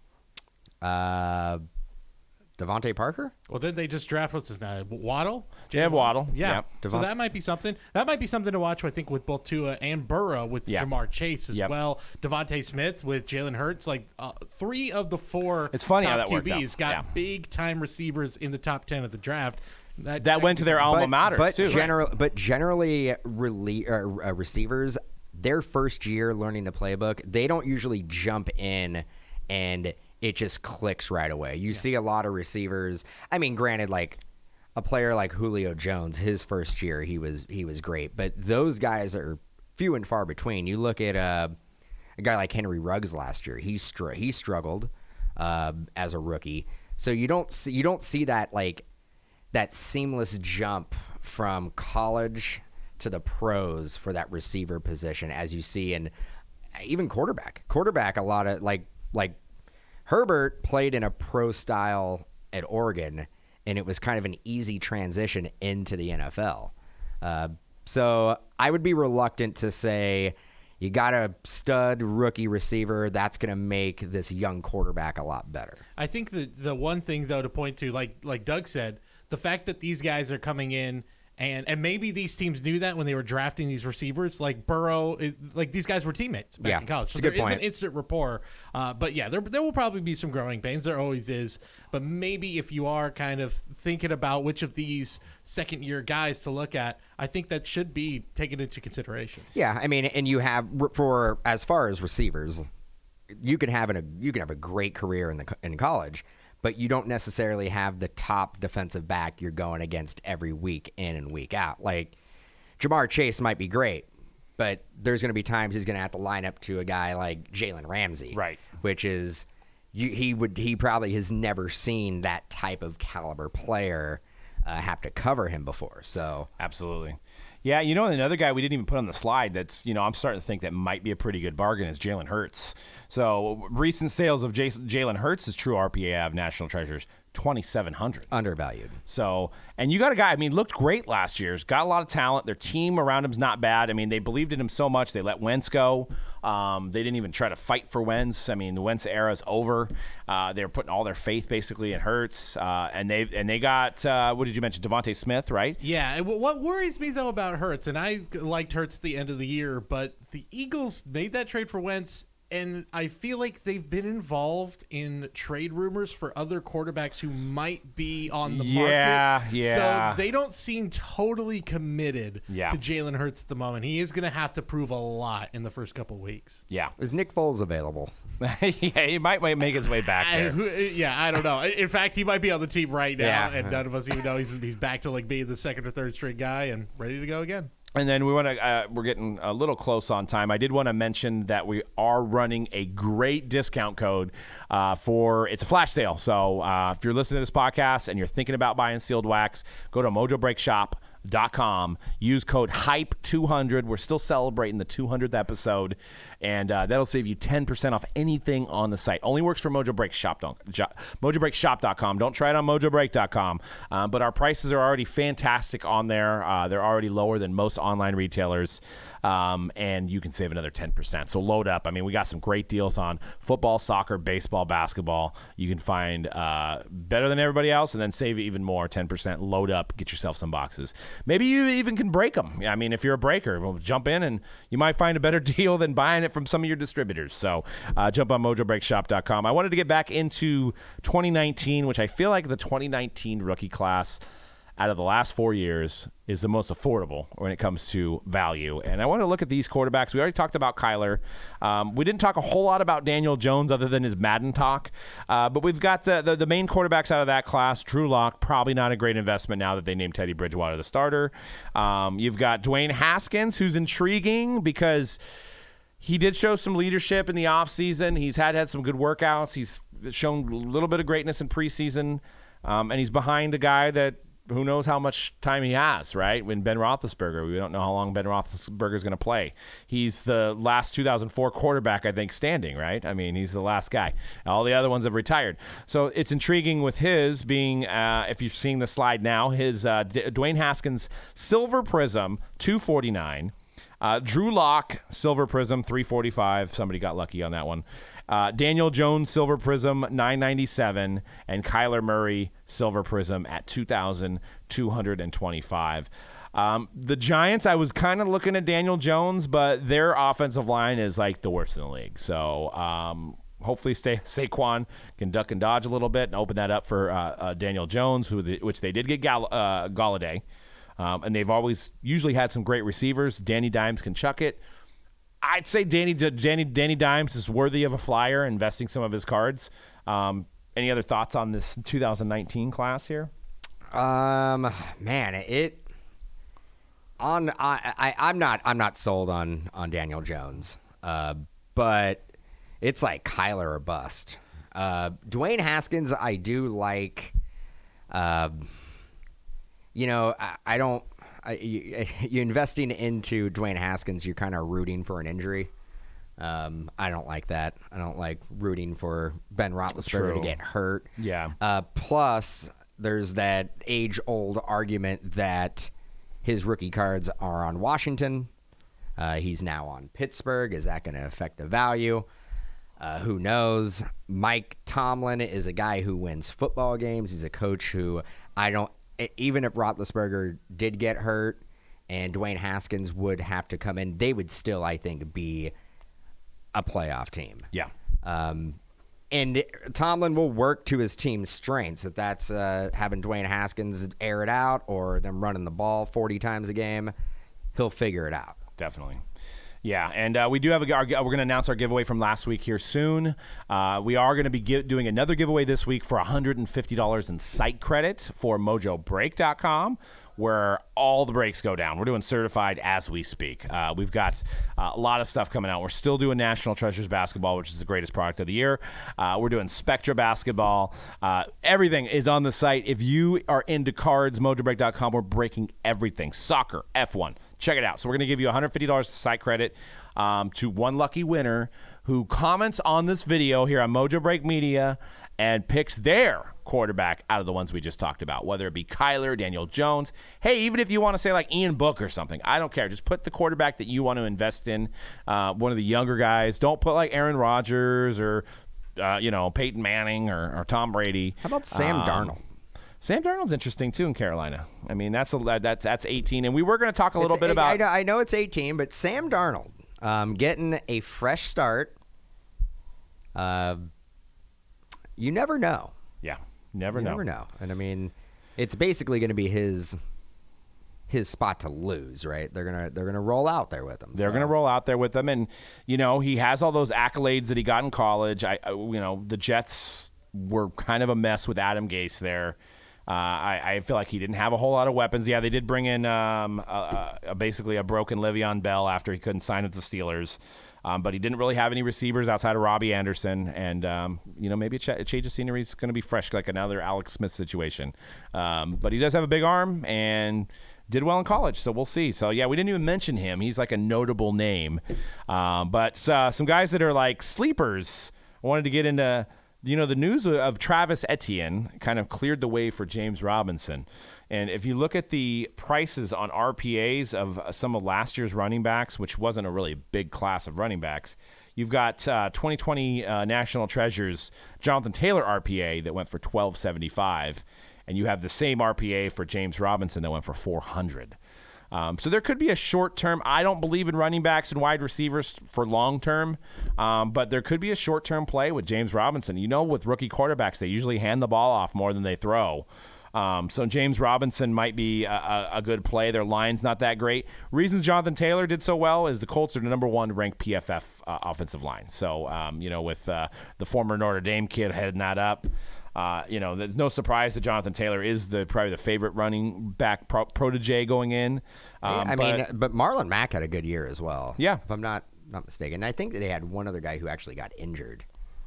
B: Uh, Devontae Parker?
C: Well, did they just draft what's his name? Waddle?
A: They have Waddle.
C: Yeah.
A: Yep.
C: So
B: Devon-
C: that might be something. That might be something to watch, I think, with both Tua and Burrow with
A: Yeah.
C: Jamar Chase as
A: Yep.
C: well. Devontae Smith with Jalen Hurts. Like uh, three of the four
A: It's funny how
C: top
A: that worked out.
C: Q Bs got
A: Yeah.
C: big-time receivers in the top ten of the draft.
A: That went to their alma maters
B: but
A: too.
B: General, but generally, rele- uh, uh, receivers, their first year learning the playbook, they don't usually jump in and it just clicks right away. You see a lot of receivers. I mean, granted, like a player like Julio Jones, his first year he was he was great, but those guys are few and far between. You look at uh, a guy like Henry Ruggs last year; he str- he struggled uh, as a rookie. So you don't see, you don't see that like. that seamless jump from college to the pros for that receiver position as you see in even quarterback. Quarterback, a lot of like like Herbert played in a pro style at Oregon, and it was kind of an easy transition into the N F L. Uh, so I would be reluctant to say you got a stud rookie receiver that's going to make this young quarterback a lot better.
C: I think the the one thing though to point to, like like Doug said, the fact that these guys are coming in and and maybe these teams knew that when they were drafting these receivers, like Burrow, is, like these guys were teammates back
B: Yeah,
C: in college, so
B: it's a
C: there
B: good
C: is an
B: point.
C: instant rapport. Uh, but yeah, there there will probably be some growing pains. There always is. But maybe if you are kind of thinking about which of these second year guys to look at, I think that should be taken into consideration.
B: Yeah, I mean, and you have for as far as receivers, you can have an, a you can have a great career in the co- in college, but you don't necessarily have the top defensive back you're going against every week in and week out. Like Jamar Chase might be great, but there's going to be times he's going to have to line up to a guy like Jalen Ramsey,
A: Right.
B: Which is you, he would he probably has never seen that type of caliber player uh, have to cover him before. So
A: Absolutely. Yeah, you know, another guy we didn't even put on the slide that's, you know, I'm starting to think that might be a pretty good bargain is Jalen Hurts. So recent sales of Jason- Jalen Hurts' true R P A of National Treasures, twenty-seven hundred.
B: undervalued.
A: So, and you got a guy, I mean, looked great last year. He's got a lot of talent. Their team around him's not bad. I mean, they believed in him so much, they let Wentz go. Um, they didn't even try to fight for Wentz. I mean, the Wentz era is over. Uh, they're putting all their faith basically in Hurts. Uh, and they and they got, uh, what did you mention, Devontae Smith, right?
C: Yeah, and what worries me though about Hurts, and I liked Hurts at the end of the year, but the Eagles made that trade for Wentz, and I feel like they've been involved in trade rumors for other quarterbacks who might be on the
A: Yeah,
C: market.
A: yeah.
C: So they don't seem totally committed
A: Yeah.
C: to Jalen Hurts at the moment. He is going to have to prove a lot in the first couple weeks.
A: Yeah.
B: Is Nick Foles available?
A: Yeah, he might might make his way back
C: I,
A: there.
C: who- yeah, I don't know. In fact, he might be on the team right now,
B: Yeah.
C: and none of us even know he's he's back to like being the second or third string guy and ready to go again.
A: And then we want to, uh, we're getting a little close on time. I did want to mention that we are running a great discount code uh, for, it's a flash sale. So uh, if you're listening to this podcast and you're thinking about buying sealed wax, go to Mojo Break Shop. dot com. Use code hype two hundred. We're still celebrating the two hundredth episode, and uh, that'll save you ten percent off anything on the site. Only works for Mojo Break Shop. Mojo Break Shop dot com. Don't try it on Mojo Break dot com. Um, but our prices are already fantastic on there. Uh, they're already lower than most online retailers, um, and you can save another ten percent. So load up. I mean, we got some great deals on football, soccer, baseball, basketball. You can find uh, better than everybody else, and then save even more, ten percent. Load up. Get yourself some boxes. Maybe you even can break them. I mean, if you're a breaker, well, jump in and you might find a better deal than buying it from some of your distributors. So uh, jump on Mojo Break Shop dot com. I wanted to get back into twenty nineteen, which I feel like the twenty nineteen rookie class out of the last four years is the most affordable when it comes to value. And I want to look at these quarterbacks. We already talked about Kyler. Um, we didn't talk a whole lot about Daniel Jones other than his Madden talk. Uh, but we've got the, the the main quarterbacks out of that class. Drew Lock, probably not a great investment now that they named Teddy Bridgewater the starter. Um, you've got Dwayne Haskins, who's intriguing because he did show some leadership in the offseason. He's had had some good workouts. He's shown a little bit of greatness in preseason. Um, and he's behind a guy that who knows how much time he has, right? When Ben Roethlisberger, we don't know how long Ben Roethlisberger is going to play. He's the last two thousand four quarterback, I think, standing, right? I mean, he's the last guy. All the other ones have retired. So it's intriguing with his being, uh, if you're seeing the slide now, his uh, D- Dwayne Haskins Silver Prism, two forty-nine. Uh, Drew Lock, Silver Prism, three forty-five. Somebody got lucky on that one. Uh, Daniel Jones, Silver Prism, nine ninety-seven. And Kyler Murray, Silver Prism at two thousand two hundred twenty-five. Um, the Giants, I was kind of looking at Daniel Jones, but their offensive line is like the worst in the league. So um, hopefully stay, Saquon can duck and dodge a little bit and open that up for uh, uh, Daniel Jones, who the, which they did get Gall- uh, Galladay. Um, and they've always usually had some great receivers. Danny Dimes can chuck it. I'd say Danny Danny Danny Dimes is worthy of a flyer, investing some of his cards. Um, any other thoughts on this two thousand nineteen class here?
B: Um, man, it on I, I I'm not I'm not sold on on Daniel Jones. Uh, but it's like Kyler or bust. Uh, Dwayne Haskins, I do like. Uh, You know, I, I don't. I, you, you investing into Dwayne Haskins, you're kind of rooting for an injury. Um, I don't like that. I don't like rooting for Ben Roethlisberger
A: True.
B: to get hurt.
A: Yeah.
B: Uh, plus, there's that age-old argument that his rookie cards are on Washington. Uh, he's now on Pittsburgh. Is that going to affect the value? Uh, who knows? Mike Tomlin is a guy who wins football games. He's a coach who I don't. Even if Roethlisberger did get hurt and Dwayne Haskins would have to come in, they would still, I think, be a playoff team.
A: Yeah.
B: Um, and Tomlin will work to his team's strengths. If that's uh, having Dwayne Haskins air it out or them running the ball forty times a game, he'll figure it out.
A: Definitely. Yeah, and uh, we do have a, our, we're going to announce our giveaway from last week here soon. Uh, we are going to be gi- doing another giveaway this week for one hundred fifty dollars in site credit for Mojo Break dot com, where all the breaks go down. We're doing certified as we speak. Uh, we've got uh, a lot of stuff coming out. We're still doing National Treasures basketball, which is the greatest product of the year. Uh, we're doing Spectra basketball. Uh, everything is on the site. If you are into cards, Mojo Break dot com, we're breaking everything. Soccer, F one. Check it out. So we're going to give you one hundred fifty dollars site credit um, to one lucky winner who comments on this video here on Mojo Break Media and picks their quarterback out of the ones we just talked about, whether it be Kyler, Daniel Jones. Hey, even if you want to say like Ian Book or something, I don't care. Just put the quarterback that you want to invest in, uh, one of the younger guys. Don't put like Aaron Rodgers or, uh, you know, Peyton Manning or, or Tom Brady.
B: How about Sam
A: um,
B: Darnold?
A: Sam Darnold's interesting too in Carolina. I mean, that's a, that's that's eighteen, and we were going to talk a little
B: It's,
A: bit about.
B: I know, I know it's eighteen, but Sam Darnold um, getting a fresh start. Uh, you never know.
A: Yeah, never
B: You
A: know.
B: never know. And I mean, it's basically going to be his his spot to lose, right? They're gonna they're gonna roll out there with him.
A: They're
B: so.
A: going to roll out there with him, and you know he has all those accolades that he got in college. I, I you know, the Jets were kind of a mess with Adam Gase there. Uh, I, I feel like he didn't have a whole lot of weapons. Yeah, they did bring in um, a, a, basically a broken Le'Veon Bell after he couldn't sign with the Steelers. Um, but he didn't really have any receivers outside of Robbie Anderson. And, um, you know, maybe a, ch- a change of scenery is going to be fresh, like another Alex Smith situation. Um, but he does have a big arm, and did well in college, so we'll see. So, yeah, we didn't even mention him. He's like a notable name. Um, but uh, some guys that are like sleepers, I wanted to get into, you know, the news of Travis Etienne kind of cleared the way for James Robinson. And if you look at the prices on R P As of some of last year's running backs, which wasn't a really big class of running backs, you've got uh, twenty twenty uh, National Treasures Jonathan Taylor R P A that went for twelve seventy-five, and you have the same R P A for James Robinson that went for four hundred. Um, so there could be a short term. I don't believe in running backs and wide receivers for long term, um, but there could be a short term play with James Robinson. You know, with rookie quarterbacks, they usually hand the ball off more than they throw. Um, so James Robinson might be a, a, a good play. Their line's not that great. Reasons Jonathan Taylor did so well is the Colts are the number one ranked P F F uh, offensive line. So, um, you know, with uh, the former Notre Dame kid heading that up, uh, you know, there's no surprise that Jonathan Taylor is the probably the favorite running back pro- protege going in. Um,
B: I
A: but,
B: mean, but Marlon Mack had a good year as well.
A: Yeah.
B: If I'm not, not mistaken. I think that they had one other guy who actually got injured.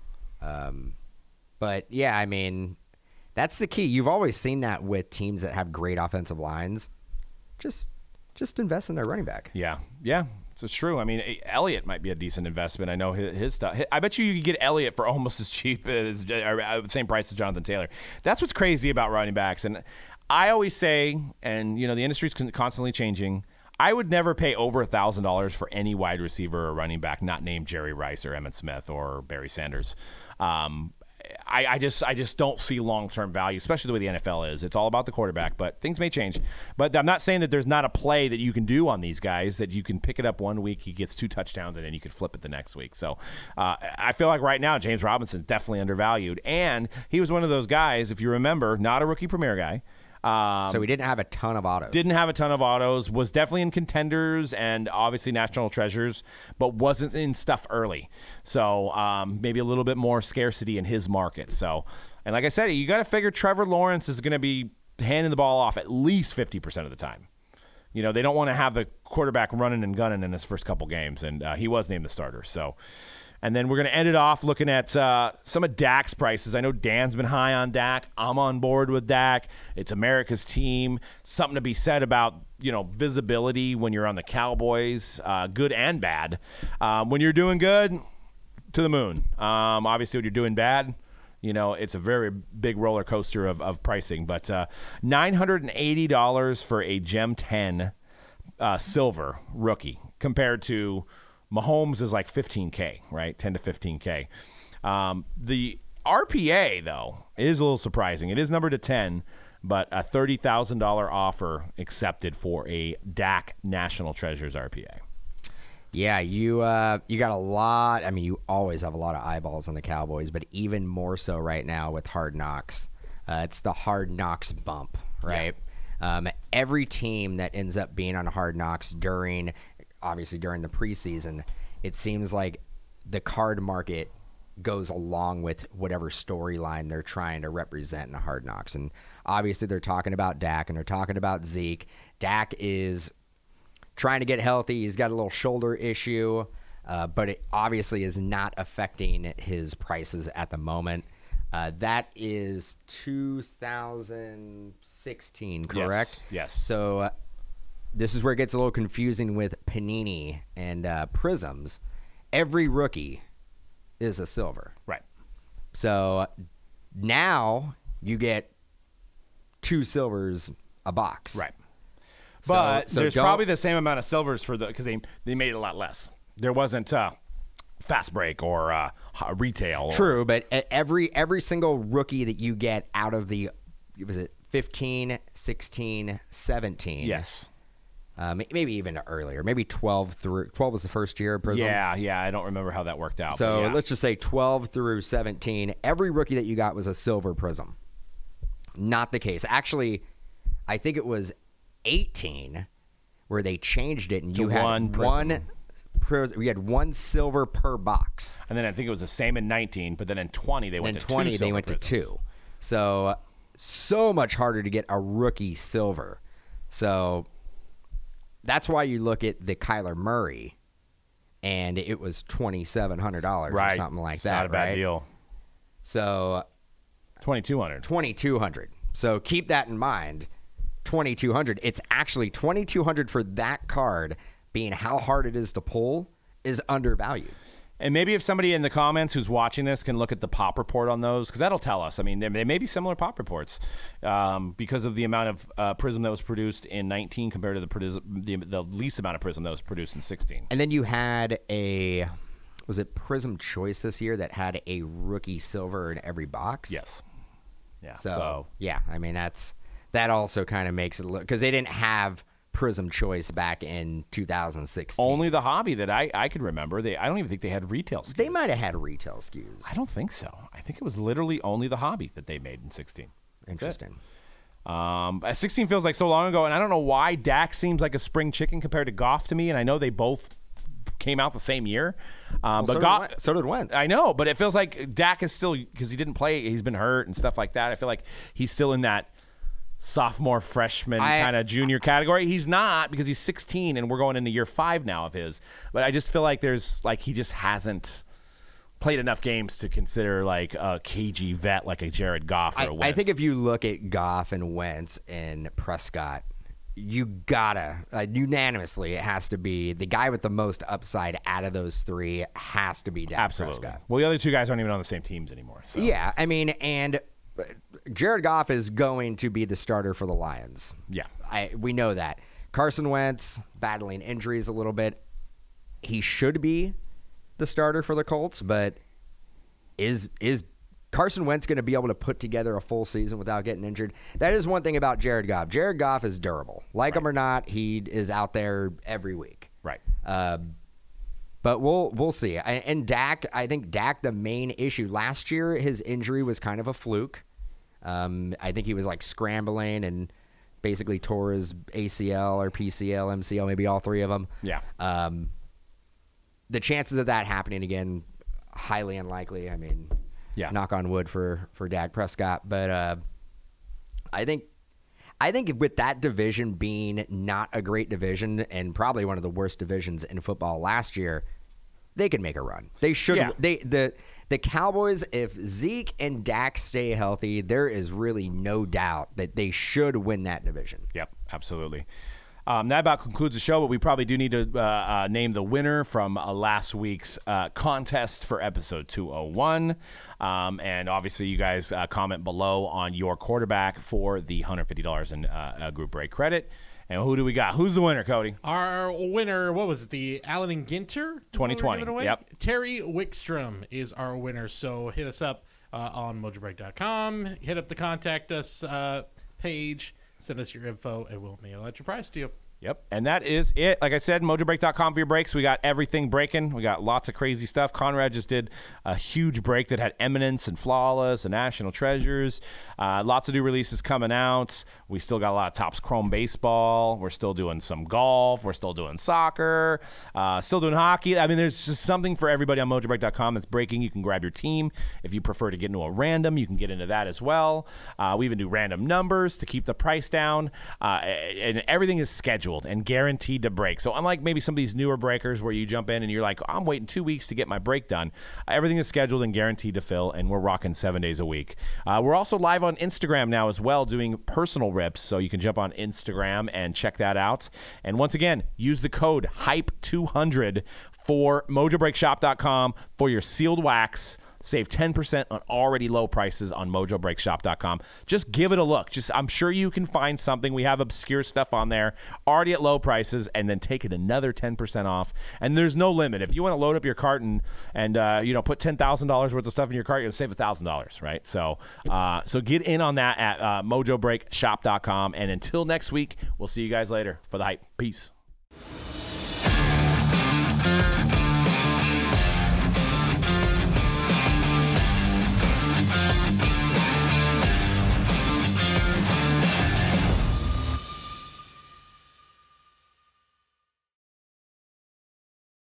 B: Um, but, yeah, I mean, that's the key. You've always seen that with teams that have great offensive lines. Just just invest in their running back.
A: Yeah, yeah, so it's true. I mean, Elliott might be a decent investment. I know his, his stuff. I bet you you could get Elliott for almost as cheap as or the same price as Jonathan Taylor. That's what's crazy about running backs. And I always say, and you know, the industry's constantly changing, I would never pay over one thousand dollars for any wide receiver or running back not named Jerry Rice or Emmitt Smith or Barry Sanders. Um, I, I just I just don't see long-term value, especially the way the N F L is. It's all about the quarterback, but things may change. But I'm not saying that there's not a play that you can do on these guys, that you can pick it up one week, he gets two touchdowns, and then you could flip it the next week. So uh, I feel like right now James Robinson is definitely undervalued. And he was one of those guys, if you remember, not a rookie premier guy. Um,
B: so we didn't have a ton of autos.
A: Didn't have a ton of autos, was definitely in contenders and obviously national treasures, but wasn't in stuff early. So um, maybe a little bit more scarcity in his market. So, and like I said, you got to figure Trevor Lawrence is going to be handing the ball off at least fifty percent of the time. You know, they don't want to have the quarterback running and gunning in his first couple games, and uh, he was named the starter. So. And then we're going to end it off looking at uh, some of Dak's prices. I know Dan's been high on Dak. I'm on board with Dak. It's America's team. Something to be said about, you know, visibility when you're on the Cowboys, uh, good and bad. Um, when you're doing good, to the moon. Um, obviously, when you're doing bad, you know, it's a very big roller coaster of, of pricing. But uh, nine hundred eighty dollars for a Gem ten uh, silver rookie compared to Mahomes is like fifteen K, right? ten to fifteen K. Um, the R P A, though, is a little surprising. It is numbered to ten, but a thirty thousand dollars offer accepted for a Dak National Treasures R P A.
B: Yeah, you uh, you got a lot. I mean, you always have a lot of eyeballs on the Cowboys, but even more so right now with Hard Knocks. Uh, it's the Hard Knocks bump, right? Yeah. Um, every team that ends up being on Hard Knocks during – obviously during the preseason, it seems like the card market goes along with whatever storyline they're trying to represent in the Hard Knocks. And obviously they're talking about Dak and they're talking about Zeke. Dak is trying to get healthy. He's got a little shoulder issue, uh, but it obviously is not affecting his prices at the moment. Uh, that is two thousand sixteen, correct?
A: Yes. yes.
B: So uh, this is where it gets a little confusing with Panini and uh, Prisms. Every rookie is a silver.
A: Right.
B: So now you get two silvers a box.
A: Right.
B: So-
A: But
B: so
A: there's
B: don't-
A: probably the same amount of silvers for the because they they made it a lot less. There wasn't uh, fast break or uh, retail. Or,
B: True, but e- every every single rookie that you get out of the, was it fifteen, sixteen, seventeen?
A: Yes.
B: Uh, may- maybe even earlier. Maybe twelve through twelve was the first year of Prism.
A: Yeah, yeah. I don't remember how that worked out.
B: So
A: but yeah.
B: let's just say twelve through seventeen. Every rookie that you got was a silver Prism. Not the case. Actually, I think it was eighteen where they changed it, and
A: To
B: you had
A: one
B: one.
A: Prism.
B: Prism. We had one silver per box.
A: And then I think it was the same in nineteen, but then in twenty they
B: And
A: went
B: then
A: to
B: twenty,
A: two
B: they
A: silver
B: went
A: prisms.
B: to two. So so much harder to get a rookie silver. So that's why you look at the Kyler Murray, and it was twenty-seven hundred dollars
A: Right.
B: or something like
A: It's
B: that.
A: Not a bad
B: right?
A: deal.
B: So
A: twenty-two hundred.
B: twenty-two hundred. So keep that in mind. twenty-two hundred. It's actually twenty-two hundred for that card, being how hard it is to pull, is undervalued.
A: And maybe if somebody in the comments who's watching this can look at the pop report on those, because that'll tell us. I mean, they, they may be similar pop reports um, because of the amount of uh, Prism that was produced in nineteen compared to the, Prism, the the least amount of Prism that was produced in sixteen.
B: And then you had a, was it Prism Choice this year that had a rookie silver in every box?
A: Yes. Yeah.
B: So,
A: so
B: yeah, I mean, that's that also kind of makes it look, because they didn't have Prism Choice back in two thousand sixteen.
A: only the hobby that I, I could remember. They I don't even think they had retail S K Us.
B: They might have had retail S K Us.
A: I don't think so. I think it was literally only the hobby that they made in sixteen. That's it.
B: Interesting.
A: Um, sixteen feels like so long ago, and I don't know why Dak seems like a spring chicken compared to Goff to me, and I know they both came out the same year. Um,
B: Well,
A: but
B: so,
A: Goff,
B: did Wentz. so did Wentz.
A: I know, but it feels like Dak is still, because he didn't play, he's been hurt and stuff like that. I feel like he's still in that sophomore, freshman,
B: I-
A: kind of junior category. He's not, because he's sixteen, and we're going into year five now of his. But I just feel like there's, like, he just hasn't played enough games to consider, like, a K G vet like a Jared Goff or
B: I,
A: a Wentz.
B: I think if you look at Goff and Wentz and Prescott, you gotta uh, unanimously it has to be the guy with the most upside out of those three has to be Dak
A: Absolutely.
B: Prescott.
A: Well, the other two guys aren't even on the same teams anymore. So.
B: Yeah, I mean, and Jared Goff is going to be the starter for the Lions.
A: Yeah.
B: I we know that. Carson Wentz battling injuries a little bit. He should be the starter for the Colts, but is is Carson Wentz going to be able to put together a full season without getting injured? That is one thing about Jared Goff. Jared Goff is durable. Like
A: Right.
B: him or not, he is out there every week.
A: Right.
B: Uh, but we'll we'll see. I, and Dak, I think Dak, the main issue last year, his injury was kind of a fluke. Um, I think he was like scrambling and basically tore his A C L or P C L, M C L, maybe all three of them.
A: Yeah.
B: Um, the chances of that happening again, highly unlikely. I mean,
A: Yeah.
B: knock on wood for for Dak Prescott, but uh, I think. I think with that division being not a great division and probably one of the worst divisions in football last year, they could make a run. They should.
A: Yeah.
B: They the the Cowboys, if Zeke and Dak stay healthy, there is really no doubt that they should win that division.
A: Yep, absolutely. Um, that about concludes the show, but we probably do need to uh, uh, name the winner from uh, last week's uh, contest for episode two oh one. Um, and obviously, you guys uh, comment below on your quarterback for the one hundred fifty dollars in uh, uh, group break credit. And who do we got? Who's the winner, Cody?
C: Our winner, what was it? The Allen and Ginter?
A: twenty twenty,
C: Giving away?
A: yep.
C: Terry Wickstrom is our winner. So hit us up uh, on mojo break dot com. Hit up the contact us uh, page. Send us your info, and we'll mail out your prize to you.
A: Yep. And that is it. Like I said, mojo break dot com for your breaks. We got everything breaking. We got lots of crazy stuff. Conrad just did a huge break that had Eminence and Flawless and National Treasures. Uh, lots of new releases coming out. We still got a lot of Topps Chrome baseball. We're still doing some golf. We're still doing soccer. Uh, still doing hockey. I mean, there's just something for everybody on mojo break dot com that's breaking. You can grab your team. If you prefer to get into a random, you can get into that as well. Uh, we even do random numbers to keep the price down. Uh, and everything is scheduled and guaranteed to break. So unlike maybe some of these newer breakers where you jump in and you're like, I'm waiting two weeks to get my break done, everything is scheduled and guaranteed to fill, and we're rocking seven days a week. Uh, we're also live on Instagram now as well, doing personal rips, so you can jump on Instagram and check that out. And once again, use the code hype two hundred for mojo break shop dot com for your sealed wax. Save ten percent on already low prices on mojo break shop dot com. Just give it a look. Just I'm sure you can find something. We have obscure stuff on there already at low prices, and then take it another ten percent off. And there's no limit. If you want to load up your cart and, and uh, you know, put ten thousand dollars worth of stuff in your cart, you're going to save one thousand dollars, right? So uh, so get in on that at uh, mojo break shop dot com. And until next week, we'll see you guys later for the hype. Peace.